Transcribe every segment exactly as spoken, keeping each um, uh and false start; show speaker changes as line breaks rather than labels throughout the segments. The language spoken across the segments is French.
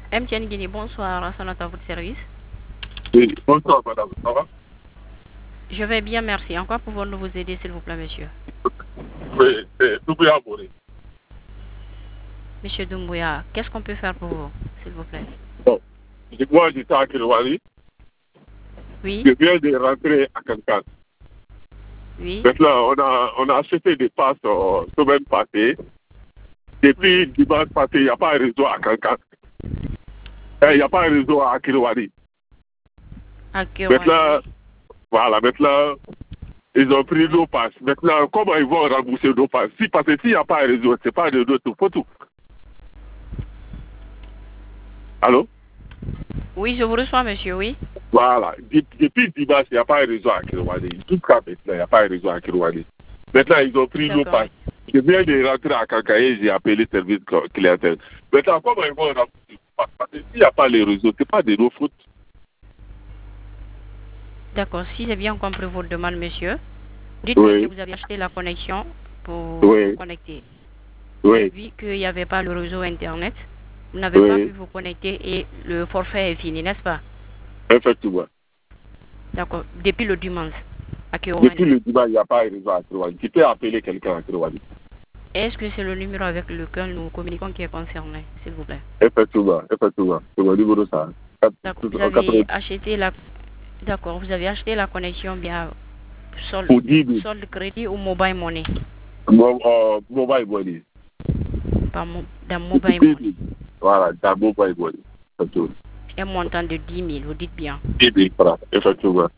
M T N Guinée, bonsoir, Rassanat à votre service.
Oui, bonsoir madame, ça va?
Je vais bien, merci. En quoi pouvons-nous vous aider, s'il vous plaît, monsieur?
Oui, c'est Doumbouya Boré.
Monsieur Doumbouya, qu'est-ce qu'on peut faire pour vous, s'il vous plaît?
Bon, moi j'étais à Kirouali.
Oui.
Je viens de rentrer à Kankan.
Oui.
Maintenant, on a, on a acheté des passes euh, semaine passée. Depuis
Oui.
dimanche passé, il n'y a pas un réseau à Kankan. Il n'y a pas un réseau à Kirouali.
À Kirouali.
Maintenant, voilà, maintenant, ils ont pris nos passes. Maintenant, comment ils vont rembourser nos passes? Si, parce que s'il n'y a pas un réseau, ce n'est pas de notre photo. Allô?
Oui, je vous reçois, monsieur, oui.
Voilà. Depuis dimanche, il n'y a pas un réseau à Kirouali. Jusqu'à maintenant, il n'y a pas un réseau à Kirouali. Maintenant, ils ont pris nos passes. Je viens de rentrer à Kankaye, j'ai appelé le service clientèle. Maintenant, comment ils vont rembourser? Parce que s'il n'y a pas les réseaux, ce n'est pas de nos fautes.
D'accord. Si j'ai bien compris votre demande, monsieur, dites-moi
Oui.
que vous avez acheté la connexion pour
Oui.
vous connecter.
Oui.
Vu qu'il n'y avait pas le réseau Internet, vous n'avez
Oui.
pas pu vous connecter et le forfait est fini, n'est-ce pas?
Effectivement.
D'accord. Depuis le dimanche à Kirouali.
Depuis le dimanche, il n'y a pas un réseau à Kirouali. Tu peux appeler quelqu'un à Kirouali.
Est-ce que c'est le numéro avec lequel nous communiquons qui est concerné, s'il vous plaît?
Effectivement, effectivement. C'est mon numéro ça.
D'accord. Vous avez acheté la D'accord, vous avez acheté la connexion bien solde, solde crédit ou mobile money?
Mo, euh, mobile money.
Par mo, dans mobile money.
Voilà, dans mobile money. Effectivement.
Un montant de dix mille, vous dites bien.
dix mille francs, effectivement.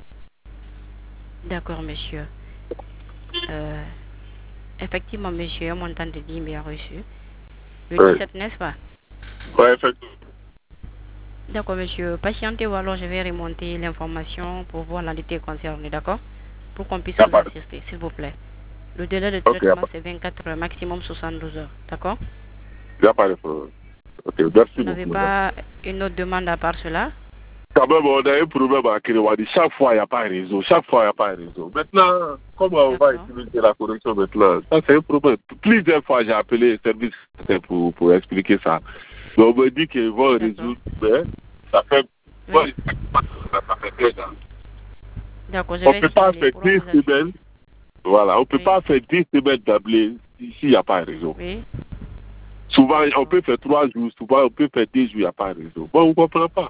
D'accord, monsieur. Euh, effectivement, monsieur, un montant de dix mille reçu. Le oui. dix-sept, n'est-ce pas?
Oui, effectivement.
D'accord, monsieur. Patientez ou alors je vais remonter l'information pour voir l'entité concernée, d'accord? Pour qu'on puisse vous assister, s'il vous plaît. Le délai de traitement, okay, c'est vingt-quatre heures, maximum soixante-douze heures, d'accord?
Il n'y a pas de problème. Ok, merci.
Vous n'avez pas une autre demande à part cela?
Quand même, on a un problème à Kirouali. Chaque fois, il n'y a pas un réseau. Chaque fois, il n'y a pas un réseau. Maintenant, comment on va utiliser la connexion maintenant? Ça, c'est un problème. Plusieurs fois, j'ai appelé le service pour, pour expliquer ça. Mais on me dit qu'ils vont résoudre, mais ça fait... Oui. Ça fait deux ans.
D'accord, je
on
vais
ne peut pas faire dix semaines. Voilà, on ne peut
oui.
pas faire dix semaines d'appeler s'il n'y a pas un réseau.
Oui.
Souvent, on peut faire trois jours. Souvent, on peut faire dix jours, il n'y a pas un réseau. Bon, on ne comprend pas.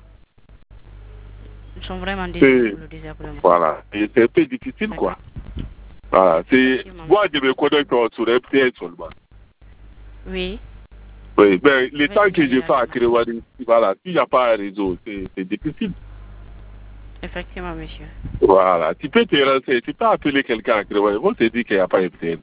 Ils sont vraiment désolés pour le désagrément.
Voilà, c'est un peu difficile, quoi. Voilà, c'est... Moi, je me connais sur M T N seulement.
Oui.
Oui, mais le temps que je fais à Kirouali, voilà, s'il n'y a pas un réseau, c'est difficile.
Effectivement, monsieur.
Voilà, tu peux te renseigner, tu peux appeler quelqu'un à Kirouali, on te dit qu'il n'y a pas M T N.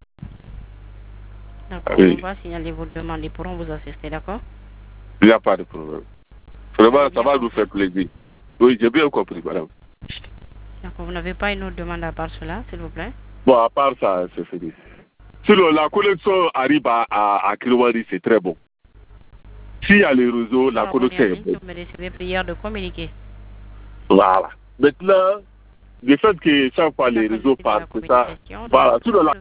D'accord, oui. On va signaler vos demandes, ils pourront vous assister, d'accord?
Il n'y a pas de problème. Vraiment, ça va compris. Nous faire plaisir. Oui, j'ai bien compris, madame.
D'accord, vous n'avez pas une autre demande à part cela, s'il vous plaît?
Bon, à part ça, c'est fini. Sinon, la connexion arrive à, à, à Kirouali, c'est très bon. S'il y a les réseaux, la connexion est bonne.
Vous me recevez prière de communiquer.
Voilà. Maintenant, le fait que chaque fois les réseaux partent, c'est ça. Voilà. Sinon, la